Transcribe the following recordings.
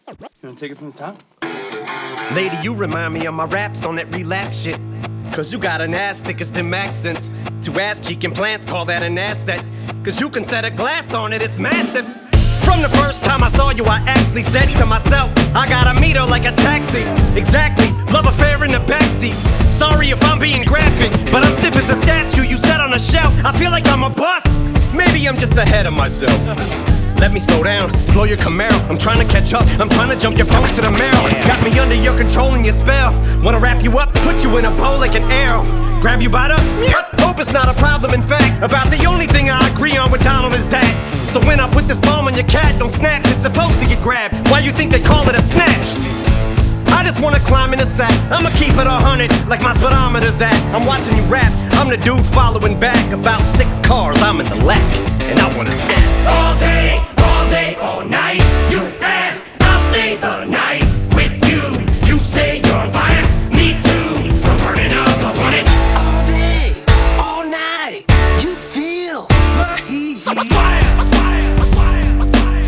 wanna take it from the top? Lady, you remind me of my raps on that relapse shit. Cause you got an ass thick as them accents. 2 ass cheek implants, call that an asset. Cause you can set a glass on it, it's massive. From the first time I saw you, I actually said to myself, I gotta meet her like a taxi. Exactly, love affair in the backseat. Sorry if I'm being graphic, but I'm stiff as a statue you set on a shelf. I feel like I'm a bust. Maybe I'm just ahead of myself. Let me slow down, slow your Camaro. I'm trying to catch up, I'm trying to jump your bones to the marrow. Got me under your control and your spell. Wanna wrap you up, put you in a bow like an arrow. Grab you by the, hope it's not a problem. In fact, about the only thing I agree on with Donald is that. So when I put this palm on your cat, don't snap, it's supposed to get grabbed. Why you think they call it a snatch? I just wanna climb in the sack, I'ma keep it 100, like my speedometer's at. I'm watching you rap, I'm the dude following back. About 6 cars, I'm in the lack, and I wanna all day, all night. You ask, I'll stay the night with you. You say you're on fire, me too. I'm burning up, I want it all day, all night. You feel my heat. Fire, fire, fire, fire.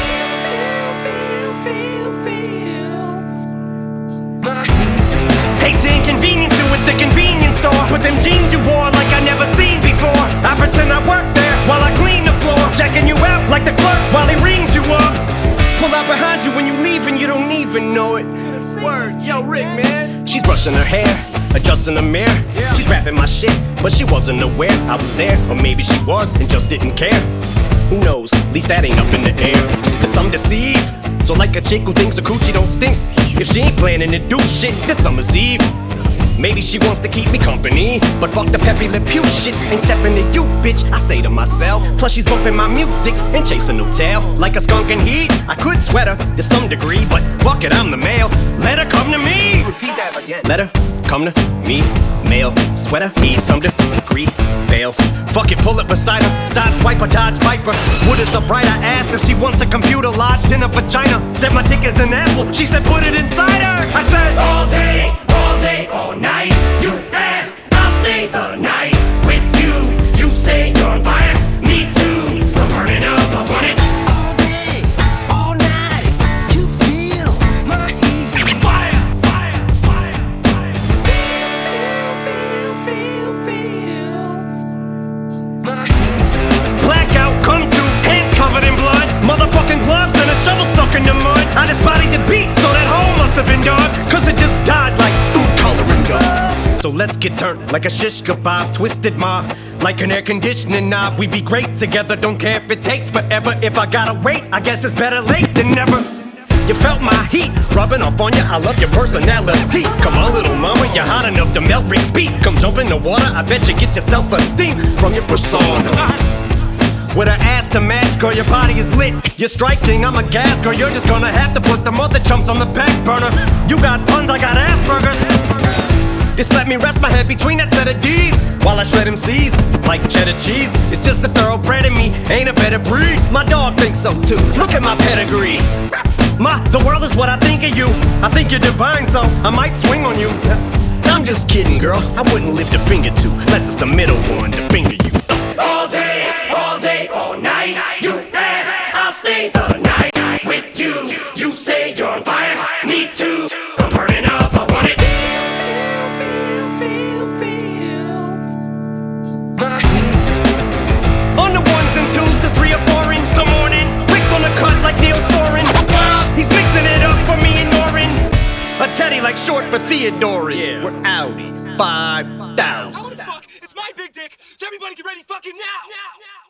Feel my heat. hate to inconvenience you with the convenience store, but them jeans you wore like I never seen before. I pretend I work there while I clean the floor, checking you out like the clerk while he rings you up. Pull out behind you when you leave and you don't even know it. Word, yo, Rick, man. She's brushing her hair, adjusting the mirror. She's rapping my shit, but she wasn't aware I was there. Or maybe she was and just didn't care. Who knows, at least that ain't up in the air. Cause I'm deceived, so like a chick who thinks her coochie don't stink. If she ain't planning to do shit this summer's eve, maybe she wants to keep me company, but fuck the peppy lip pew shit. Ain't stepping to you, bitch, I say to myself. Plus she's bumping my music and chasing no tail. Like a skunk in heat, I could sweat her to some degree, but fuck it, I'm the male. Let her come to me. Repeat that again. Let her come to me. Male, sweater, need some degree, fail. Fuck it, pull it beside her. Side swipe or dodge viper. Wood is upright, I asked if she wants a computer lodged in her vagina. Said my dick is an apple, she said put it inside her. I said all day, all night. You ask, I'll stay the night with you. You say you're on fire, me too. I'm burning up, I want it all day, all night. You feel my heat. Fire, fire, fire, fire. Feel my heat. blackout, come to, hands covered in blood. Motherfucking gloves and a shovel stuck in the mud. I just bodied the beat, so that hole must have been dug. Cause it just died like food coloring does. So let's get turned like a shish kebab, twisted ma, like an air conditioning knob. We be great together, don't care if it takes forever. If I gotta wait, I guess it's better late than never. You felt my heat rubbing off on you, I love your personality. Come on little mama, you're hot enough to melt Rick's beat. Come jump in the water, I bet you get your self-esteem from your persona. With her ass to match, girl, your body is lit. You're striking, I'm a gas, girl, you're just gonna have to put the mother chumps on the back burner. You got puns, I got Asperger's. Just let me rest my head between that set of D's while I shred MCs like cheddar cheese. It's just a thoroughbred in me, ain't a better breed. My dog thinks so too, look at my pedigree. The world is what I think of you. I think you're divine, so I might swing on you. I'm just kidding, girl, I wouldn't lift a finger to, unless it's the middle one to finger you. All day, all night. You ask, I'll stay the night with you. You say you're on fire, me too. I'm burning up, I want it. My heat. On the 1s and 2s to 3 or 4 in the morning. Rick's on the cut like Neil Storin. He's mixing it up for me and Norin. A teddy like short for Theodore. Yeah, we're Audi 5000. It's my big dick, so everybody get ready fucking now!